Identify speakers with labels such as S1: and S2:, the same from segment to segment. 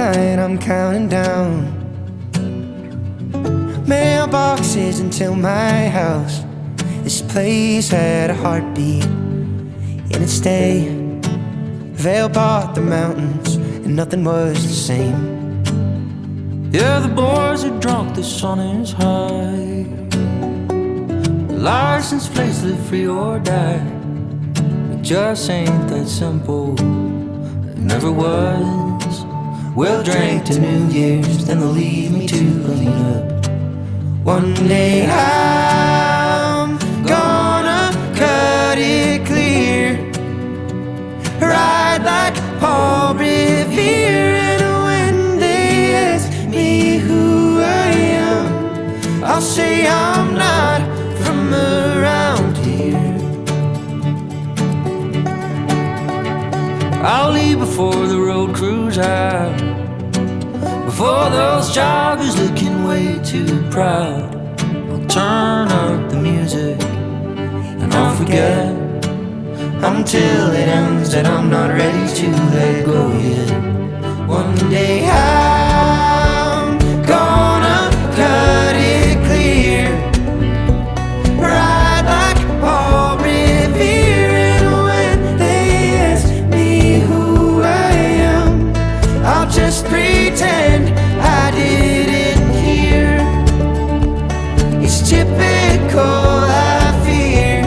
S1: night I'm counting down mailboxes until my house. This place had a heartbeat in its day. Vale bought the mountains and nothing was the same.
S2: Yeah, the boys are drunk, the sun is high. The license plates live free or die. It just ain't that simple, it never was. We'll drink to New Year's, then they'll leave me to clean up. One day I'm gonna cut it clear, ride like Paul Revere. And when they ask me who I am, I'll say I'm not from around here. I'll leave before the road crews out, before those joggers looking way too proud. I'll turn up the music and I'll forget until it ends that I'm not ready to let go yet. One day I'm gonna cut it clear, ride like Paul Revere. And when they ask me who I am, I'll just pretend I didn't hear. It's typical, I fear,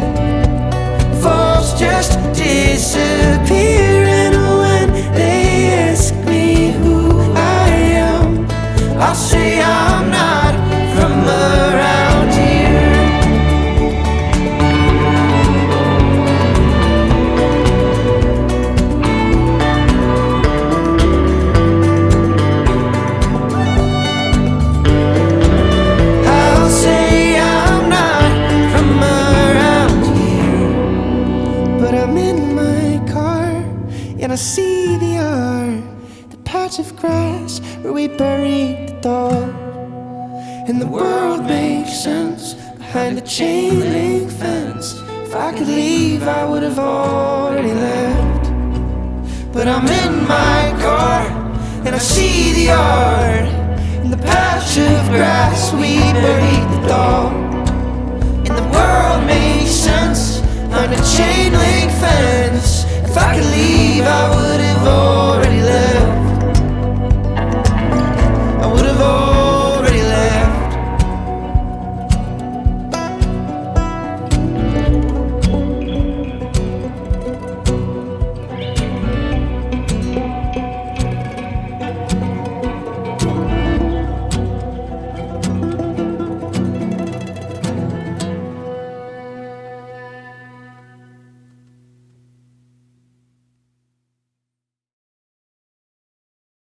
S2: folks just disappear. And when they ask me who I am, I'll say I'm not from around here. I'll say I'm not from around here. But I'm in my car and I see the yard, the patch of grass where we buried the dog. And the world makes sense behind the chain link fence. If I could leave, I would have already left. But I'm in my car and I see the yard and the patch of grass we buried the dog. And the world makes sense behind a chain link fence. If I could